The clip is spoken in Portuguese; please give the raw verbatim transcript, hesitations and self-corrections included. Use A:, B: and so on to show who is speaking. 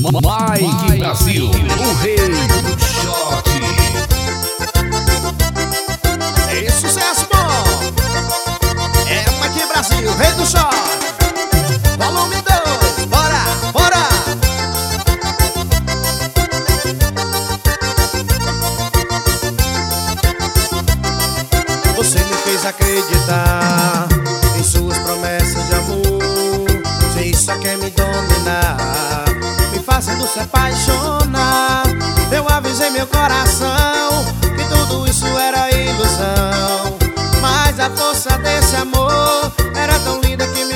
A: Mike Brasil, o rei do shot.
B: É sucesso bom. É o Mike Brasil, o rei do shot. Volume dois, bora, bora. Você me fez acreditar em suas promessas de amor. Você só quer me dominar, me fazendo se apaixonar. Eu avisei meu coração que tudo isso era ilusão, mas a força desse amor era tão linda que me